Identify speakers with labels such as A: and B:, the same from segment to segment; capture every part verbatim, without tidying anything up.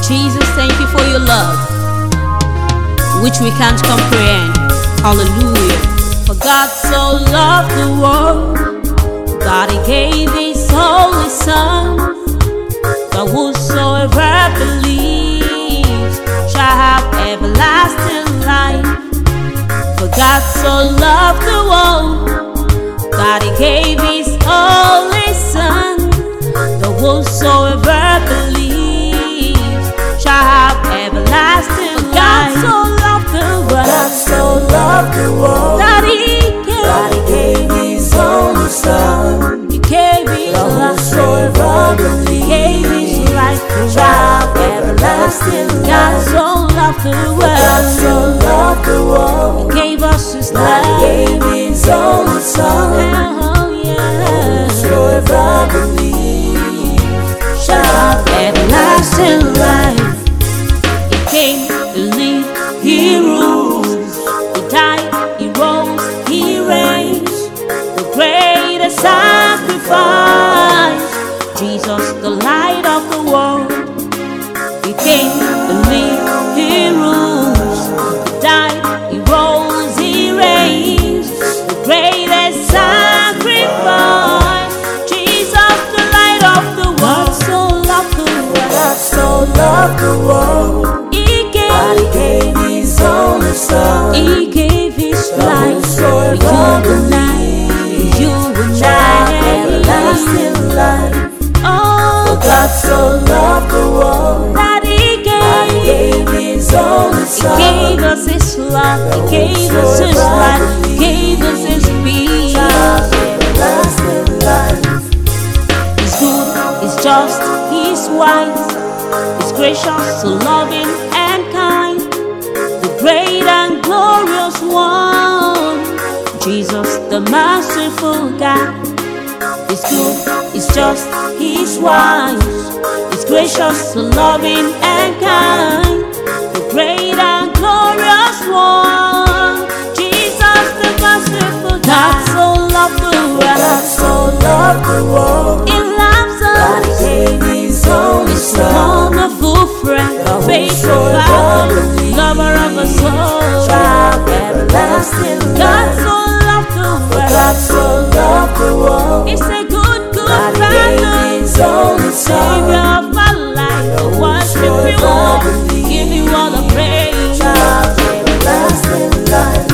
A: Jesus, thank you for your love, which we can't comprehend. Hallelujah. For God so loved the world, God He gave His only Son, that whosoever believes shall have everlasting life. For God so loved the world, God He gave His only Son, that whosoever believes shall have everlasting life. God so loved the world,
B: God so loved the world,
A: that He gave,
B: that He gave His only Son.
A: He gave His
B: That
A: life,
B: whosoever
A: He gave His
B: believes
A: life to
B: shall have everlasting
A: God
B: life.
A: so loved the
B: God so
A: world,
B: loved the world,
A: He gave us His
B: that
A: life.
B: He gave His only Son.
A: Oh yeah,
B: Whosoever believes shall have
A: everlasting life. He came, He lived, He rules. He died, He rose, He reigns. The greatest sacrifice, Jesus, the light of the world. He came, He lived, He rules. He died, He rose, He reigns. The greatest sacrifice, Jesus, the light of the world. So loved the world,
B: God so loved the world,
A: He
B: that He
A: gave,
B: gave His only Son.
A: He gave His
B: That
A: life for
B: whosoever
A: you and I,
B: believes
A: you and
B: shall have
A: I.
B: everlasting life.
A: Oh,
B: God so loved the world,
A: that He
B: that He
A: gave,
B: gave His only
A: He
B: Son.
A: gave us His love, He gave us His life, He gave us His peace.
B: Shall have everlasting life.
A: He's good, He's just, He's wise, He's gracious, so loving and kind, the great and glorious one, Jesus, the merciful God. He's good, He's just, He's wise, He's gracious, so loving and kind, the great and glorious one, Jesus, the merciful God. So loved the
B: God
A: world,
B: so loved the world,
A: He loves
B: that He
A: us.
B: gave His only
A: He's a
B: Son.
A: wonderful friend,
B: That
A: faithful
B: whosoever
A: Father,
B: believes
A: lover of a soul.
B: shall have everlasting
A: God
B: life.
A: so loved the
B: God
A: world.
B: so loved the world,
A: He's a good, good
B: that He gave His
A: Father,
B: only
A: Savior
B: Son.
A: of my life. I worship you, all, give you all the praise.
B: Shall have everlasting life.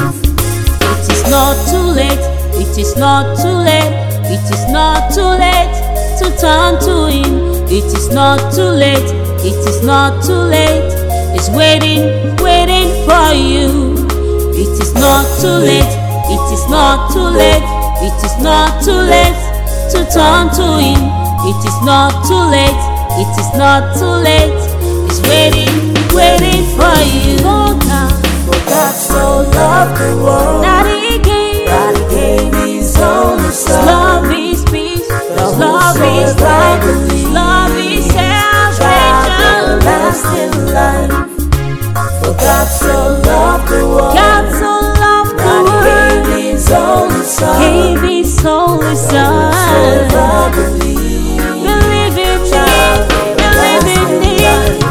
A: It is not too late, it is not too late, it is not too late to turn to Him. It is not too late, it is not too late, it's waiting, waiting for you. It is not too late, it is not too late, it is not too late to turn to Him. It is not too late, it is not too late, it's waiting, waiting for you. Oh God,
B: For God so loved the world,
A: that He gave,
B: that He gave His only
A: His
B: Son.
A: love is peace, His
B: That
A: love is
B: whosoever
A: life, His
B: believes
A: love is
B: shall have
A: salvation.
B: everlasting life. For God so loved the world,
A: God so loved the
B: that He
A: world,
B: gave His only Son.
A: gave His only Son.
B: Whosoever believes
A: Believe in
B: shall have
A: me, believe in
B: everlasting
A: me.
B: life.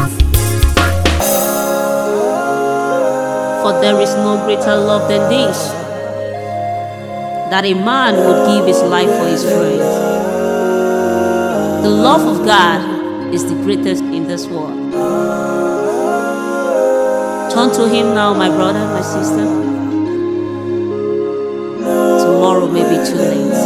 A: For there is no greater love than this, that a man would give his life for his friends. The love of God is the greatest in this world. Turn to Him now, my brother, my sister. Tomorrow may be too late.